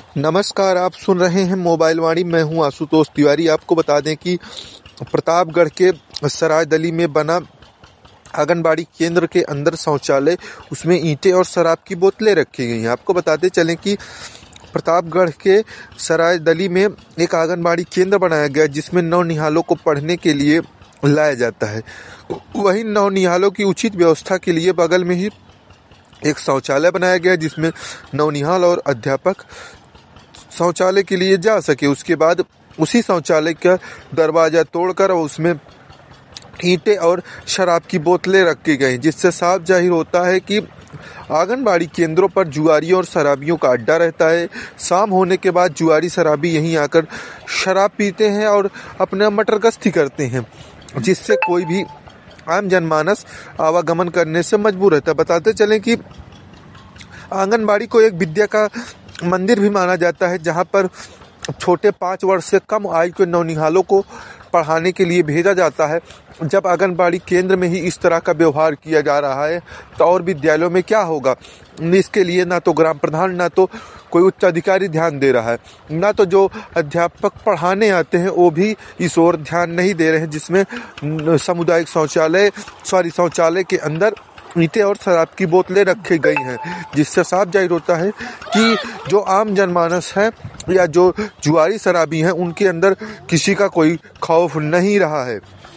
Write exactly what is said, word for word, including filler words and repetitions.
नमस्कार, आप सुन रहे हैं मोबाइल वाणी। मैं हूं आशुतोष तिवारी। आपको बता दें कि प्रतापगढ़ के सरायदली में बना आंगनबाड़ी केंद्र के अंदर शौचालय, उसमें ईंटें और शराब की बोतलें रखी गई हैं। आपको बताते चलें कि प्रतापगढ़ के सरायदली में एक आंगनबाड़ी केंद्र बनाया गया जिसमें नवनिहालों को पढ़ने के लिए लाया जाता है। वहीं नवनिहालों की उचित व्यवस्था के लिए बगल में ही एक शौचालय बनाया गया जिसमें नवनिहाल और अध्यापक शौचालय के लिए जा सके। उसके बाद उसी शौचालय का दरवाजा तोड़कर उसमें ईंटें और शराब की बोतलें रखी गई, जिससे साफ जाहिर होता है कि आंगनबाड़ी केंद्रों पर जुआरियों और शराबियों का अड्डा रहता है। शाम होने के बाद जुआरी शराबी यहीं आकर शराब पीते हैं और अपना मटरगश्ती करते हैं, जिससे कोई भी आम जनमानस आवागमन करने से मजबूर रहता है। बताते चलें कि आंगनबाड़ी को एक विद्या का मंदिर भी माना जाता है, जहां पर छोटे पाँच वर्ष से कम आयु के नवनिहालों को पढ़ाने के लिए भेजा जाता है। जब आंगनबाड़ी केंद्र में ही इस तरह का व्यवहार किया जा रहा है तो और विद्यालयों में क्या होगा। इसके लिए ना तो ग्राम प्रधान, ना तो कोई उच्च अधिकारी ध्यान दे रहा है, ना तो जो अध्यापक पढ़ाने आते हैं वो भी इस ओर ध्यान नहीं दे रहे हैं, जिसमें सामुदायिक शौचालय सॉरी शौचालय के अंदर ईंटें और शराब की बोतलें रखी गई हैं, जिससे साफ जाहिर होता है कि जो आम जनमानस है या जो जुआरी शराबी हैं उनके अंदर किसी का कोई खौफ नहीं रहा है।